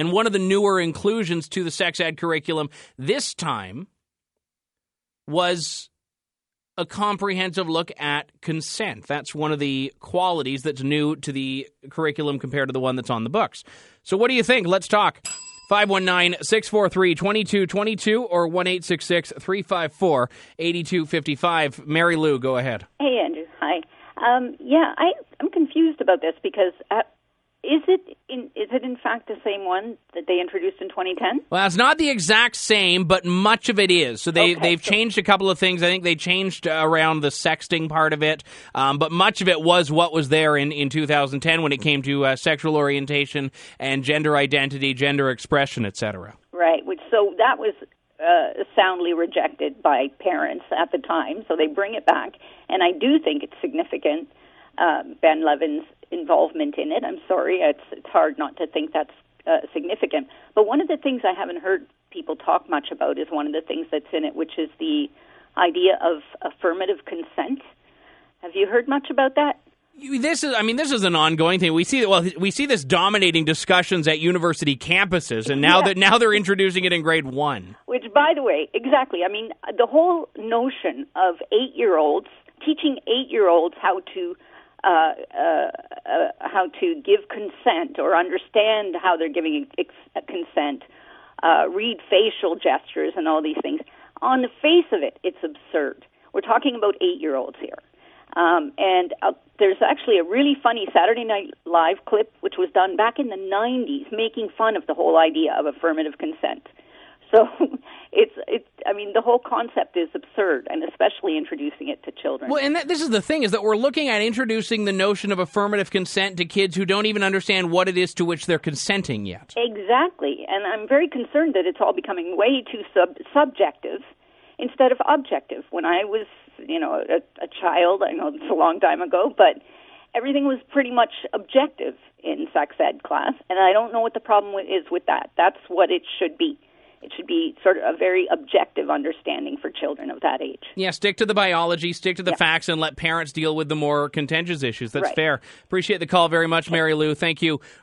And one of the newer inclusions to the sex ed curriculum this time was a comprehensive look at consent. That's one of the qualities that's new to the curriculum compared to the one that's on the books. So what do you think? Let's talk. 519-643-2222 or 1-866-354-8255. Mary Lou, go ahead. Hey, Andrew. Hi. I'm confused about this because is it in fact the same one that they introduced in 2010? Well, it's not the exact same, but much of it is. So they've changed a couple of things. I think they changed around the sexting part of it, but much of it was what was there in 2010 when it came to sexual orientation and gender identity, gender expression, etc. Right. So that was soundly rejected by parents at the time. So they bring it back, and I do think it's significant. Ben Levin's involvement in it. I'm sorry, it's hard not to think that's significant. But one of the things I haven't heard people talk much about is one of the things that's in it, which is the idea of affirmative consent. Have you heard much about that? This is an ongoing thing. We see this dominating discussions at university campuses, and now they're introducing it in grade 1. Which, by the way, exactly. I mean, the whole notion of 8-year-olds teaching 8-year-olds how to give consent or understand how they're giving consent, read facial gestures and all these things. On the face of it, it's absurd. We're talking about 8-year-olds here. And there's actually a really funny Saturday Night Live clip which was done back in the 90s making fun of the whole idea of affirmative consent. So the whole concept is absurd, and especially introducing it to children. Well, and this is the thing, is that we're looking at introducing the notion of affirmative consent to kids who don't even understand what it is to which they're consenting yet. Exactly, and I'm very concerned that it's all becoming way too subjective instead of objective. When I was, a child, I know it's a long time ago, but everything was pretty much objective in sex ed class, and I don't know what the problem is with that. That's what it should be. It should be sort of a very objective understanding for children of that age. Yeah, stick to the biology, stick to the facts, and let parents deal with the more contentious issues. That's fair. Appreciate the call very much, Mary Lou. Thank you.